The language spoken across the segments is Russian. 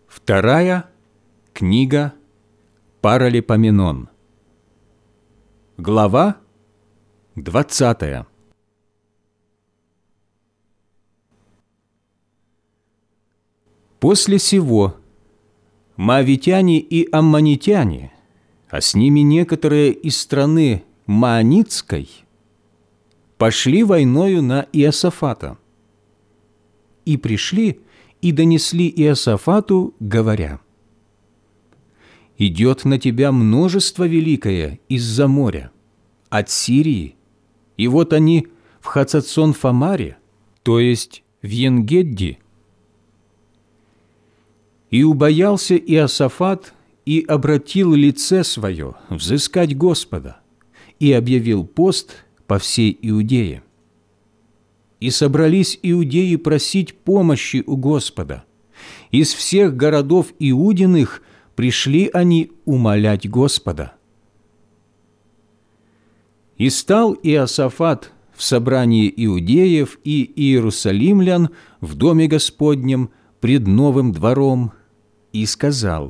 Вторая книга Паралипоменон. Глава 20. После сего моавитяне и аммонитяне, а с ними некоторые из страны Маонитской, пошли войною на Иосафата. И пришли и донесли Иосафату, говоря: «Идет на тебя множество великое из-за моря, от Сирии, и вот они в Хацацон-Фамаре, то есть в Енгедди». И убоялся Иосафат и обратил лице свое взыскать Господа, и объявил пост по всей Иудее. И собрались иудеи просить помощи у Господа. Из всех городов Иудиных пришли они умолять Господа. И стал Иосафат в собрании иудеев и иерусалимлян в доме Господнем пред новым двором и сказал: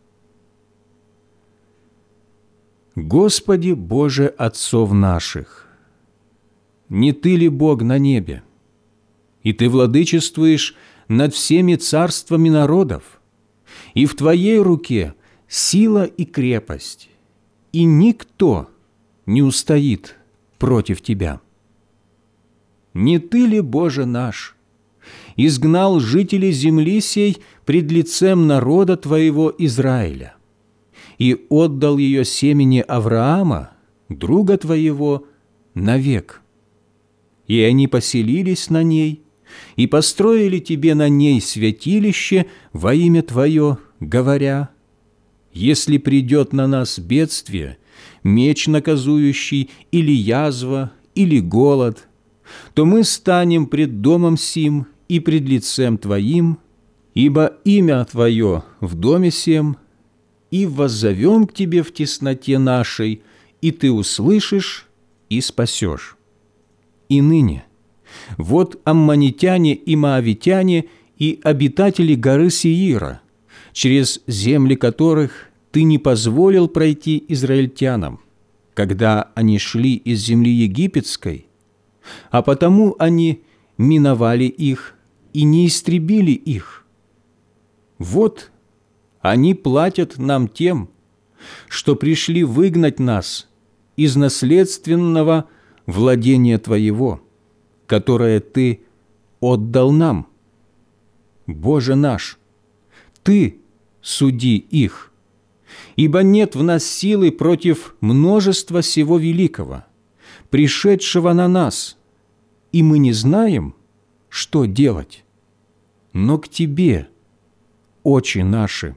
«Господи Боже отцов наших, не Ты ли Бог на небе? И Ты владычествуешь над всеми царствами народов, и в Твоей руке сила и крепость, и никто не устоит против Тебя. Не Ты ли, Боже наш, изгнал жителей земли сей пред лицем народа Твоего Израиля и отдал ее семени Авраама, друга Твоего, навек? И они поселились на ней, и построили Тебе на ней святилище во имя Твое, говоря: если придет на нас бедствие, меч наказующий, или язва, или голод, то мы станем пред домом сим и пред лицем Твоим, ибо имя Твое в доме сем, и воззовем к Тебе в тесноте нашей, и Ты услышишь и спасешь. И ныне, вот аммонитяне и моавитяне и обитатели горы Сеира, через земли которых Ты не позволил пройти израильтянам, когда они шли из земли египетской, а потому они миновали их и не истребили их. Вот они платят нам тем, что пришли выгнать нас из наследственного владения Твоего, которое Ты отдал нам. Боже наш, Ты суди их, ибо нет в нас силы против множества сего великого, пришедшего на нас, и мы не знаем, что делать. Но к Тебе очи наши».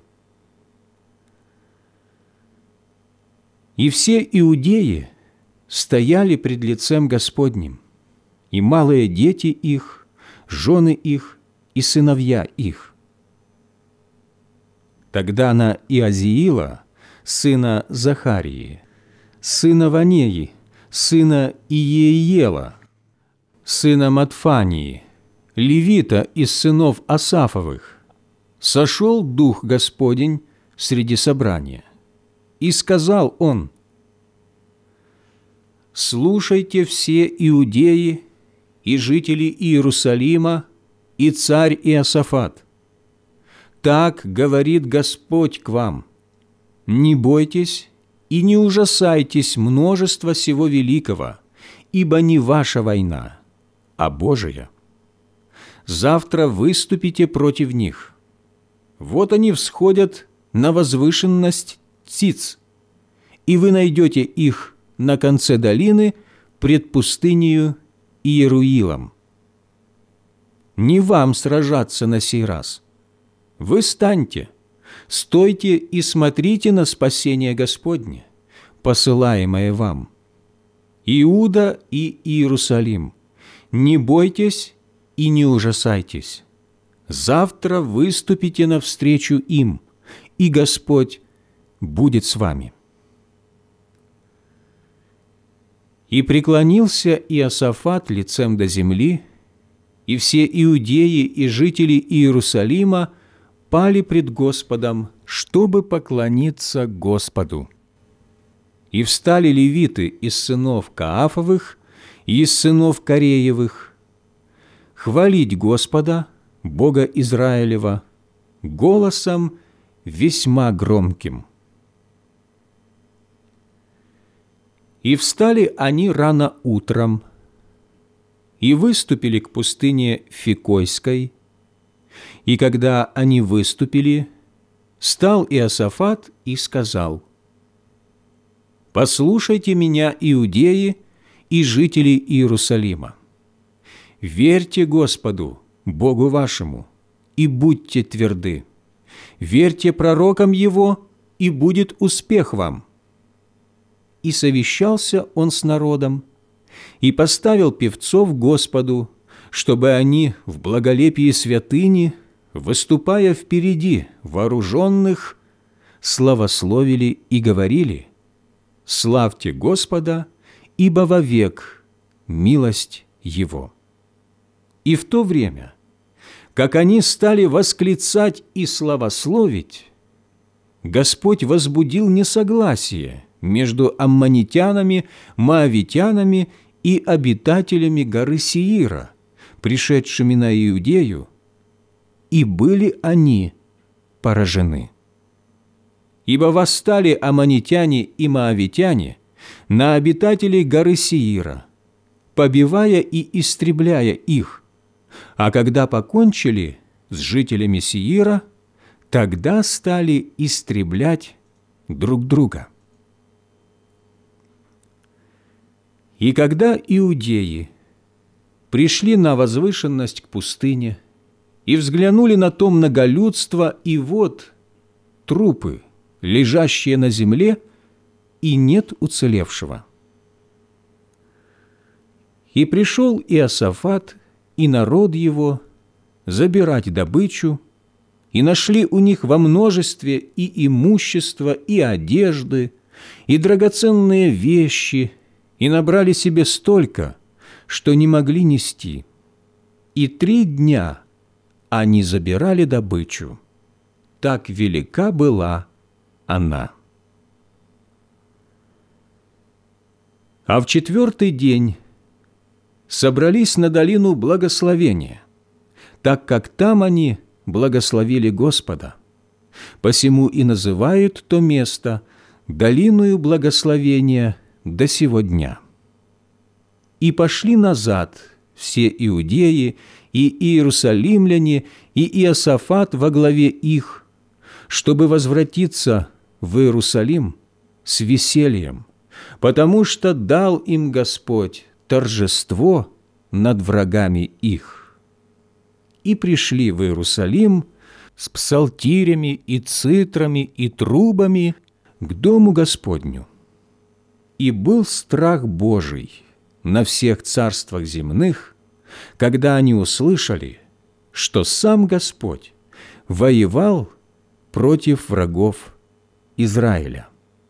И все иудеи стояли пред лицем Господним, и малые дети их, жены их и сыновья их. Тогда на Иозиила, сына Захарии, сына Ванеи, сына Иеиела, сына Матфании, левита из сынов Асафовых, сошел Дух Господень среди собрания, и сказал он: «Слушайте все иудеи и жители Иерусалима и царь Иосафат. Так говорит Господь к вам: не бойтесь и не ужасайтесь множества сего великого, ибо не ваша война, а Божия. Завтра выступите против них. Вот они всходят на возвышенность Циц, и вы найдете их на конце долины пред пустынею Иеруилом. Не вам сражаться на сей раз. Вы станьте, стойте и смотрите на спасение Господне, посылаемое вам. Иуда и Иерусалим, не бойтесь и не ужасайтесь. Завтра выступите навстречу им, и Господь будет с вами». И преклонился Иосафат лицем до земли, и все иудеи и жители Иерусалима пали пред Господом, чтобы поклониться Господу. И встали левиты из сынов Каафовых и из сынов Кореевых хвалить Господа, Бога Израилева, голосом весьма громким. И встали они рано утром, и выступили к пустыне Фикойской. И когда они выступили, стал Иосафат и сказал: «Послушайте меня, иудеи и жители Иерусалима. Верьте Господу, Богу вашему, и будьте тверды. Верьте пророкам Его, и будет успех вам». И совещался он с народом, и поставил певцов Господу, чтобы они в благолепии святыни, выступая впереди вооруженных, славословили и говорили: «Славьте Господа, ибо вовек милость Его». И в то время, как они стали восклицать и славословить, Господь возбудил несогласие между аммонитянами, моавитянами и обитателями горы Сеира, пришедшими на Иудею, и были они поражены. Ибо восстали аммонитяне и моавитяне на обитателей горы Сеира, побивая и истребляя их, а когда покончили с жителями Сеира, тогда стали истреблять друг друга. И когда иудеи пришли на возвышенность к пустыне и взглянули на то многолюдство, и вот трупы, лежащие на земле, и нет уцелевшего. И пришел Иосафат и народ его забирать добычу, и нашли у них во множестве и имущество, и одежды, и драгоценные вещи, и набрали себе столько, что не могли нести. И 3 дня они забирали добычу. Так велика была она. А в 4-й день собрались на долину благословения, так как там они благословили Господа. Посему и называют то место долиною благословения до сего дня. И пошли назад все иудеи и иерусалимляне и Иосафат во главе их, чтобы возвратиться в Иерусалим с весельем, потому что дал им Господь торжество над врагами их. И пришли в Иерусалим с псалтирями и цитрами и трубами к дому Господню. И был страх Божий на всех царствах земных, когда они услышали, что сам Господь воевал против врагов Израиля.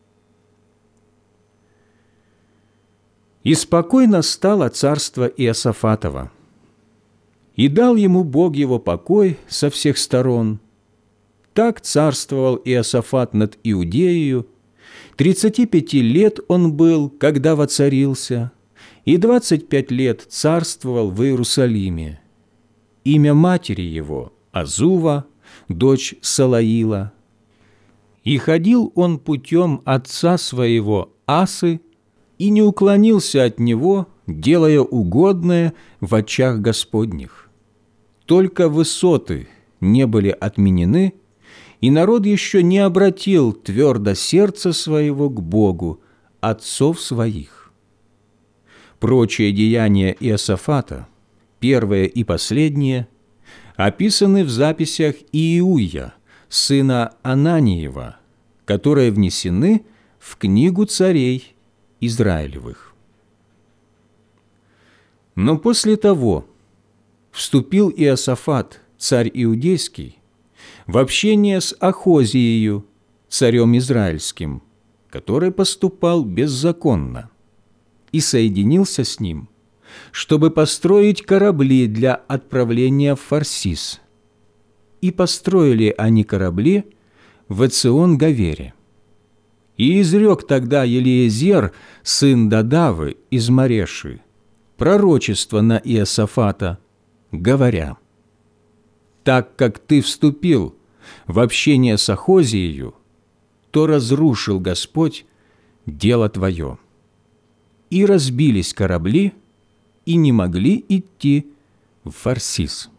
И спокойно стало царство Иосафатова, и дал ему Бог его покой со всех сторон. Так царствовал Иосафат над Иудеею. 35 лет он был, когда воцарился, и 25 лет царствовал в Иерусалиме. Имя матери его – Азува, дочь Салаила. И ходил он путем отца своего Асы, и не уклонился от него, делая угодное в очах Господних. Только высоты не были отменены, и народ еще не обратил твердо сердце своего к Богу, отцов своих. Прочие деяния Иосафата, первое и последнее, описаны в записях Иуия, сына Ананиева, которые внесены в книгу царей Израилевых. Но после того вступил Иосафат, царь иудейский, в общение с Ахозией, царем израильским, который поступал беззаконно, и соединился с ним, чтобы построить корабли для отправления в Фарсис. и построили они корабли в Эцион-Гавере. И изрек тогда Елиезер, сын Додавы из Мареши, пророчество на Иосафата, говоря: «Так как ты вступил в общение с Ахозиею, то разрушил Господь дело твое». И разбились корабли, и не могли идти в Фарсис.